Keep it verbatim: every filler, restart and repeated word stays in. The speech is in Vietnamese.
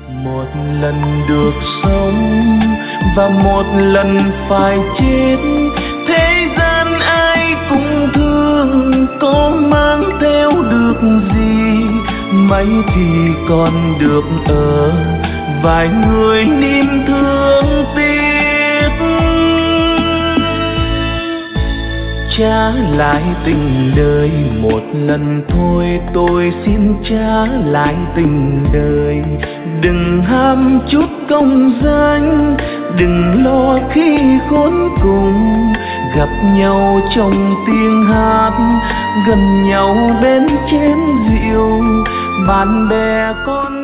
Một lần được sống và một lần phải chết, thế gian ai cũng thương, có mang theo được gì mấy thì còn được ở vài người niềm thương tiếc. Trả lại tình đời một lần thôi, tôi xin trả lại tình đời. Đừng ham chút công danh, đừng lo khi khốn cùng, gặp nhau trong tiếng hát, gần nhau bên chén rượu, bạn bè con